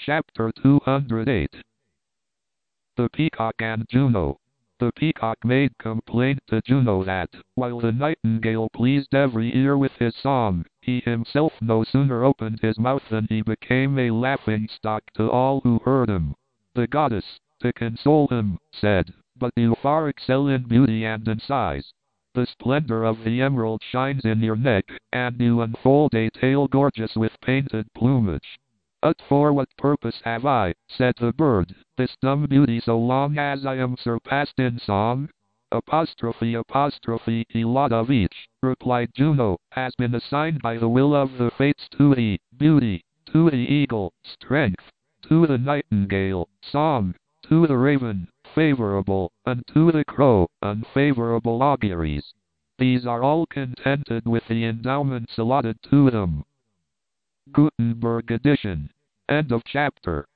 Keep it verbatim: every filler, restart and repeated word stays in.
Chapter two hundred eight. The Peacock and Juno. The Peacock made complaint to Juno that, while the nightingale pleased every ear with his song, he himself no sooner opened his mouth than he became a laughing-stock to all who heard him. The goddess, to console him, said, "But you far excel in beauty and in size. The splendor of the emerald shines in your neck, and you unfold a tail gorgeous with painted plumage." "But for what purpose have I," said the bird, "this dumb beauty so long as I am surpassed in song?" Apostrophe apostrophe a lot of each, replied Juno, has been assigned by the will of the fates to the beauty, to the eagle, strength, to the nightingale, song, to the raven, favorable, and to the crow, unfavorable auguries. These are all contented with the endowments allotted to them. Gutenberg edition. End of chapter.